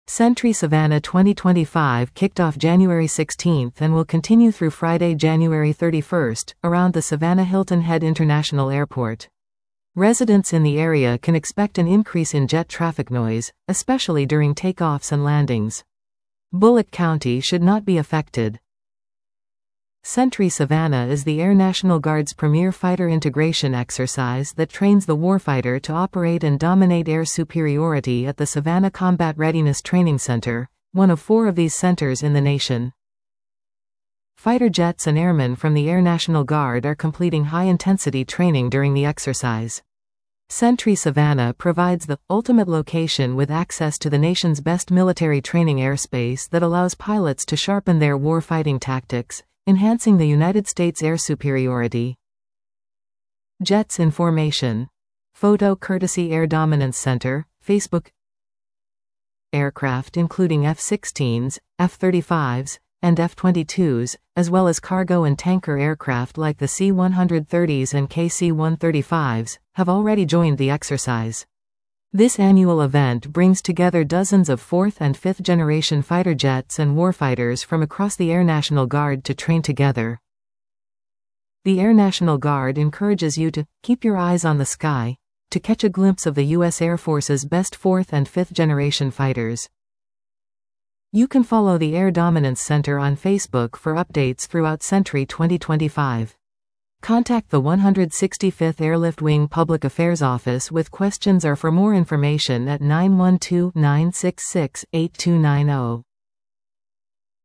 Century Savannah 2025 kicked off January 16 and will continue through Friday, January 31, around the Savannah Hilton Head International Airport. Residents in the area can expect an increase in jet traffic noise, especially during takeoffs and landings. Bullock County should not be affected. Century Savannah is the Air National Guard's premier fighter integration exercise that trains the warfighter to operate and dominate air superiority at the Savannah Combat Readiness Training Center, one of 4 of these centers in the nation. Fighter jets and airmen from the Air National Guard are completing high-intensity training during the exercise. Century Savannah provides the ultimate location with access to the nation's best military training airspace that allows pilots to sharpen their war-fighting tactics, enhancing the United States air superiority. Jets in formation. Photo courtesy Air Dominance Center, Facebook. Aircraft including F-16s, F-35s, and F-22s, as well as cargo and tanker aircraft like the C-130s and KC-135s, have already joined the exercise. This annual event brings together dozens of 4th and 5th generation fighter jets and warfighters from across the Air National Guard to train together. The Air National Guard encourages you to keep your eyes on the sky, to catch a glimpse of the U.S. Air Force's best 4th and 5th generation fighters. You can follow the Air Dominance Center on Facebook for updates throughout Century 2025. Contact the 165th Airlift Wing Public Affairs Office with questions or for more information at 912-966-8290.